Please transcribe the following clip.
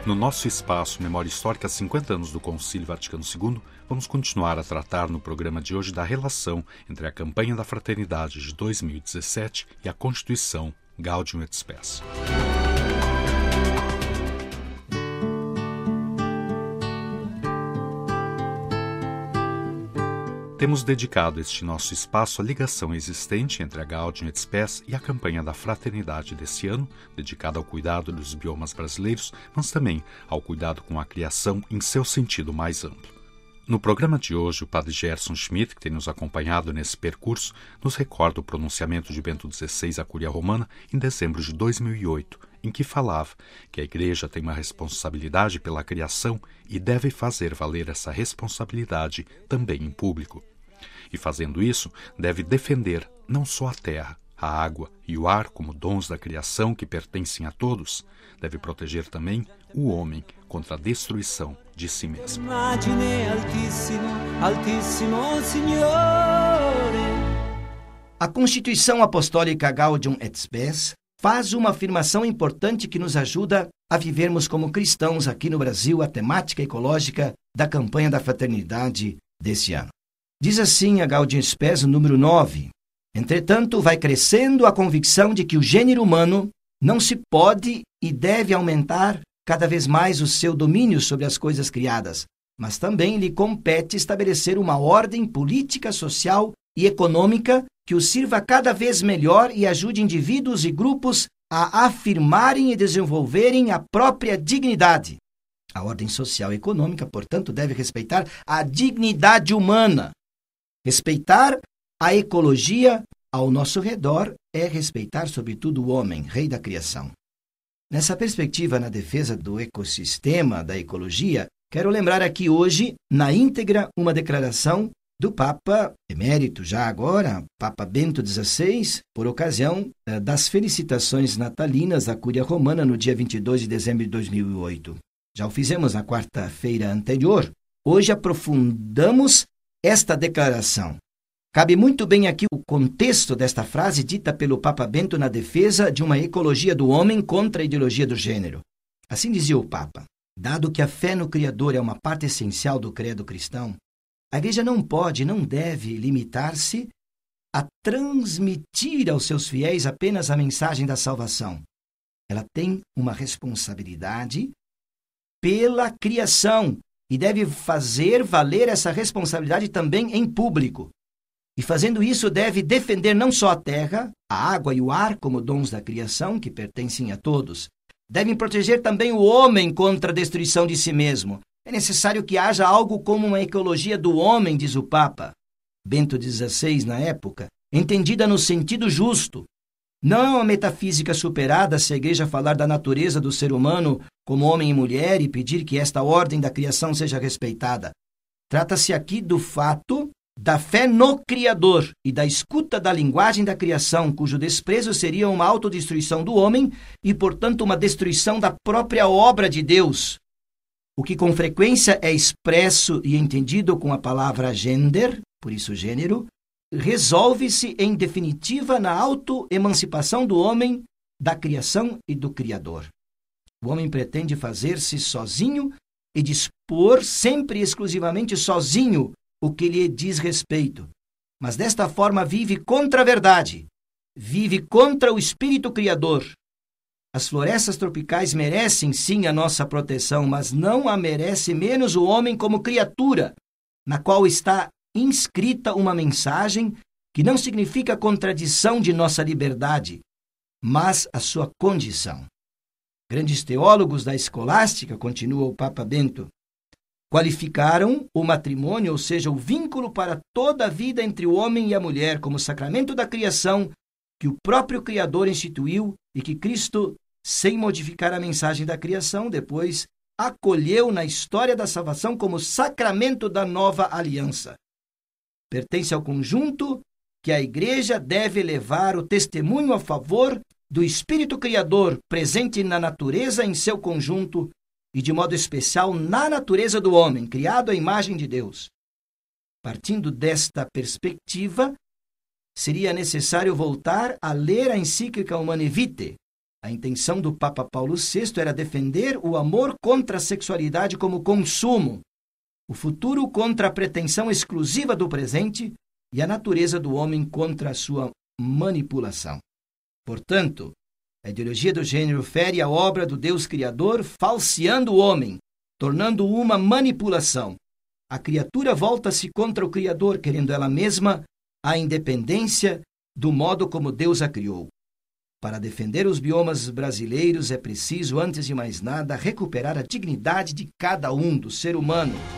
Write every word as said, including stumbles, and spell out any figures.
No nosso espaço Memória Histórica cinquenta anos do Concílio Vaticano segundo, vamos continuar a tratar no programa de hoje da relação entre a campanha da Fraternidade de dois mil e dezessete e a Constituição Gaudium et Spes. Temos dedicado este nosso espaço à ligação existente entre a Gaudium et Spes e a campanha da Fraternidade desse ano, dedicada ao cuidado dos biomas brasileiros, mas também ao cuidado com a criação em seu sentido mais amplo. No programa de hoje, o padre Gerson Schmidt, que tem nos acompanhado nesse percurso, nos recorda o pronunciamento de Bento dezesseis à Cúria Romana em dezembro de dois mil e oito, em que falava que a Igreja tem uma responsabilidade pela criação e deve fazer valer essa responsabilidade também em público. E fazendo isso, deve defender não só a terra, a água e o ar como dons da criação que pertencem a todos, deve proteger também o homem contra a destruição de si mesmo. A Constituição Apostólica Gaudium et Spes faz uma afirmação importante que nos ajuda a vivermos como cristãos aqui no Brasil a temática ecológica da campanha da fraternidade desse ano. Diz assim a Gaudium et Spes, número nove. Entretanto, vai crescendo a convicção de que o gênero humano não se pode e deve aumentar cada vez mais o seu domínio sobre as coisas criadas, mas também lhe compete estabelecer uma ordem política, social e econômica que o sirva cada vez melhor e ajude indivíduos e grupos a afirmarem e desenvolverem a própria dignidade. A ordem social e econômica, portanto, deve respeitar a dignidade humana. Respeitar a ecologia ao nosso redor é respeitar, sobretudo, o homem, rei da criação. Nessa perspectiva, na defesa do ecossistema, da ecologia, quero lembrar aqui hoje, na íntegra, uma declaração do Papa emérito, já agora, Papa Bento dezesseis, por ocasião eh, das felicitações natalinas à Cúria Romana no dia vinte e dois de dezembro de dois mil e oito. Já o fizemos na quarta-feira anterior. Hoje aprofundamos esta declaração. Cabe muito bem aqui o contexto desta frase dita pelo Papa Bento na defesa de uma ecologia do homem contra a ideologia do gênero. Assim dizia o Papa: dado que a fé no Criador é uma parte essencial do credo cristão, a Igreja não pode e não deve limitar-se a transmitir aos seus fiéis apenas a mensagem da salvação. Ela tem uma responsabilidade pela criação e deve fazer valer essa responsabilidade também em público. E fazendo isso, deve defender não só a terra, a água e o ar como dons da criação que pertencem a todos. Devem proteger também o homem contra a destruição de si mesmo. É necessário que haja algo como uma ecologia do homem, diz o Papa Bento dezesseis na época, entendida no sentido justo. Não é uma metafísica superada se a Igreja falar da natureza do ser humano como homem e mulher e pedir que esta ordem da criação seja respeitada. Trata-se aqui do fato da fé no Criador e da escuta da linguagem da criação, cujo desprezo seria uma autodestruição do homem e, portanto, uma destruição da própria obra de Deus. O que com frequência é expresso e entendido com a palavra gender, por isso gênero, resolve-se em definitiva na autoemancipação do homem, da criação e do Criador. O homem pretende fazer-se sozinho e dispor sempre e exclusivamente sozinho o que lhe diz respeito, mas desta forma vive contra a verdade, vive contra o espírito criador. As florestas tropicais merecem sim a nossa proteção, mas não a merece menos o homem como criatura, na qual está inscrita uma mensagem que não significa a contradição de nossa liberdade, mas a sua condição. Grandes teólogos da escolástica, continua o Papa Bento, qualificaram o matrimônio, ou seja, o vínculo para toda a vida entre o homem e a mulher, como sacramento da criação que o próprio Criador instituiu e que Cristo, sem modificar a mensagem da criação, depois acolheu na história da salvação como sacramento da nova aliança. Pertence ao conjunto que a Igreja deve levar o testemunho a favor do Espírito Criador presente na natureza em seu conjunto e, de modo especial, na natureza do homem, criado à imagem de Deus. Partindo desta perspectiva, seria necessário voltar a ler a encíclica Humanae Vitae, A intenção do Papa Paulo sexto era defender o amor contra a sexualidade como consumo, o futuro contra a pretensão exclusiva do presente e a natureza do homem contra a sua manipulação. Portanto, a ideologia do gênero fere a obra do Deus Criador, falseando o homem, tornando-o uma manipulação. A criatura volta-se contra o Criador, querendo ela mesma a independência do modo como Deus a criou. Para defender os biomas brasileiros é preciso, antes de mais nada, recuperar a dignidade de cada um, do ser humano.